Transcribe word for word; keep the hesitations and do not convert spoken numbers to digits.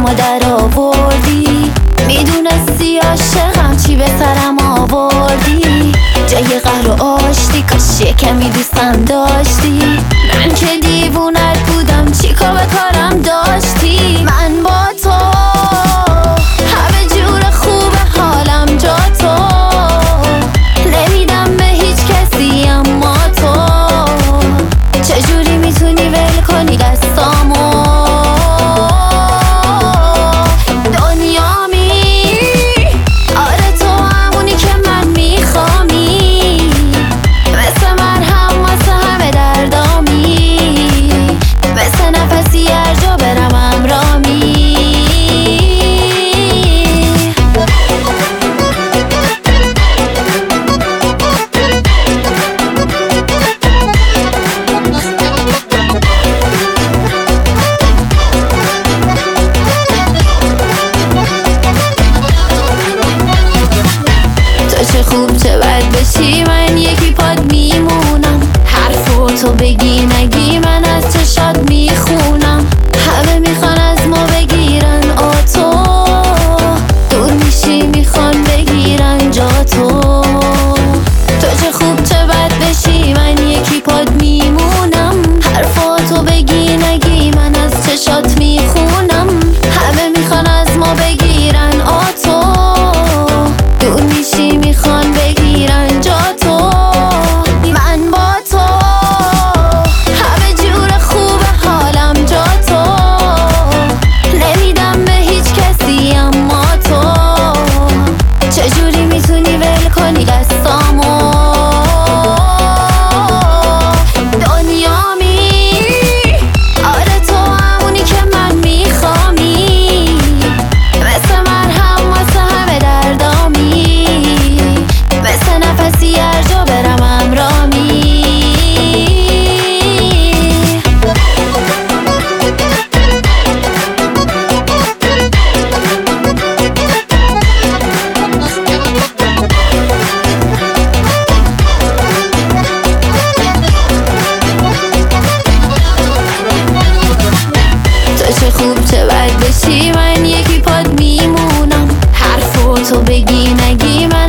دلمو در آوردی، میدونستی عاشقم چی به سرم آوردی. جای قهر و آشتی کاش یه کمی دوستم داشتی. من که دیوونت بودم چیکار به کارم داشتی. من با تو همه جور خوب حالم جا تو، نمیدم به هیچ کسی اما تو چجوری میتونی ول کنی دستامو. خوب چه بد بشی من یکی پاد میمونم. حرفو تو بگی نگی من از چشات میخونم. همه میخوان از ما بگیرن آتو، دور میشی میخوان بگیرن جا تو. تو چه خوب چه بد بشی من یکی پاد میمونم. حرفو تو بگی نگی من از چشات میخونم. همه میخوان از ما بگیرن آتو، دور میشی میخوان بگیرن جا تو. من با تو همه جور خوب حالم جا تو، نمیدم به هیچ کسی اما تو چجوری میتونی ول کنی دستامو. دنیامی آره تو همونی که من میخوامی، مثل من هم واسه همه دردامی، مثل نفسی هر جا برم امرامی. تو چه خوب چه بد بشی من یکی پاد میمونم. حرفو تو بگی نگی من